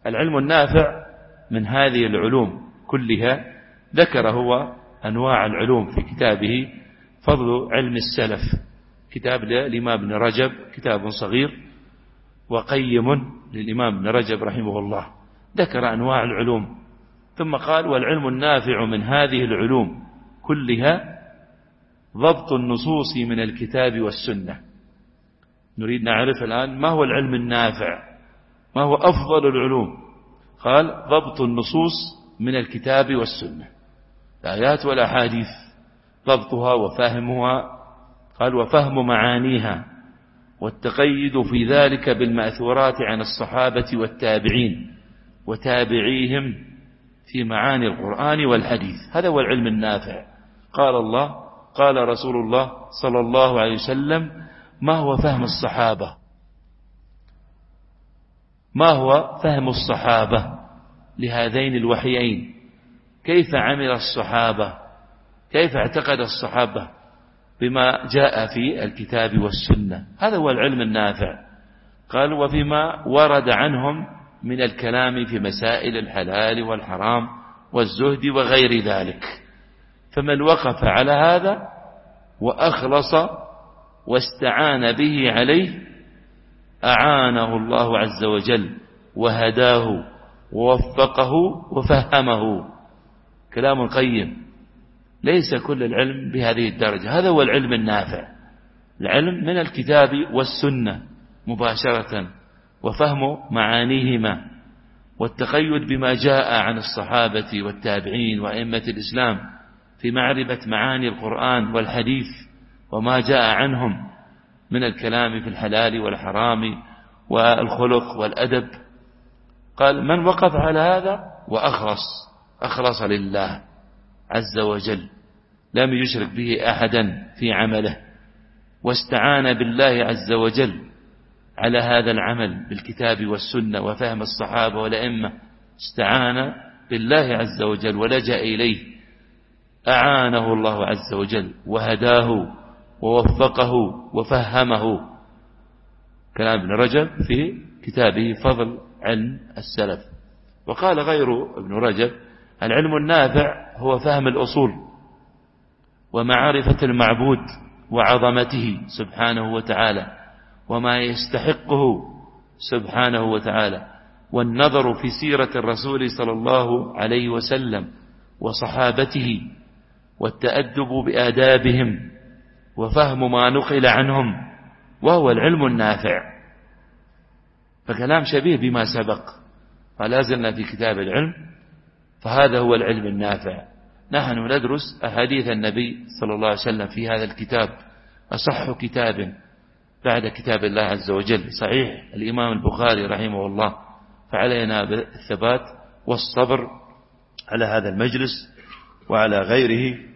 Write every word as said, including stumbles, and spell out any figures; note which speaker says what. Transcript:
Speaker 1: العلم النافع من هذه العلوم كلها ذكر هو أنواع العلوم في كتابه فضل علم السلف، كتاب للإمام ابن رجب، كتاب صغير وقيم للإمام ابن رجب رحمه الله، ذكر أنواع العلوم ثم قال: والعلم النافع من هذه العلوم كلها ضبط النصوص من الكتاب والسنة. نريد نعرف الآن ما هو العلم النافع، ما هو أفضل العلوم. قال: ضبط النصوص من الكتاب والسنة، الآيات والأحاديث، ضبطها وفهمها. قال: وفهم معانيها، والتقيد في ذلك بالمأثورات عن الصحابة والتابعين وتابعيهم في معاني القرآن والحديث. هذا هو العلم النافع. قال الله، قال رسول الله صلى الله عليه وسلم: ما هو فهم الصحابة، ما هو فهم الصحابة لهذين الوحيين، كيف عمل الصحابة، كيف اعتقد الصحابة بما جاء في الكتاب والسنة. هذا هو العلم النافع. قال: وفيما ورد عنهم من الكلام في مسائل الحلال والحرام والزهد وغير ذلك. فمن وقف على هذا وأخلص واستعان به عليه أعانه الله عز وجل وهداه ووفقه وفهمه. كلام قيم. ليس كل العلم بهذه الدرجة. هذا هو العلم النافع، العلم من الكتاب والسنة مباشرة، وفهم معانيهما، والتقيد بما جاء عن الصحابة والتابعين وأئمة الإسلام في معرفة معاني القرآن والحديث وما جاء عنهم من الكلام في الحلال والحرام والخلق والأدب. قال: من وقف على هذا وأخلص، أخلص لله عز وجل، لم يشرك به أحدا في عمله، واستعان بالله عز وجل على هذا العمل بالكتاب والسنة وفهم الصحابة والأئمة، استعان بالله عز وجل ولجأ إليه، أعانه الله عز وجل وهداه ووفقه وفهمه. كلام ابن رجب في كتابه فضل علم السلف. وقال غير ابن رجب: العلم النافع هو فهم الأصول ومعرفة المعبود وعظمته سبحانه وتعالى وما يستحقه سبحانه وتعالى، والنظر في سيرة الرسول صلى الله عليه وسلم وصحابته، والتأدب بآدابهم، وفهم ما نقل عنهم، وهو العلم النافع. فكلام شبيه بما سبق، فلا زلنا في كتاب العلم، فهذا هو العلم النافع. نحن ندرس أحاديث النبي صلى الله عليه وسلم في هذا الكتاب، أصح كتاب بعد كتاب الله عز وجل، صحيح الإمام البخاري رحمه الله. فعلينا بالثبات والصبر على هذا المجلس وعلى غيره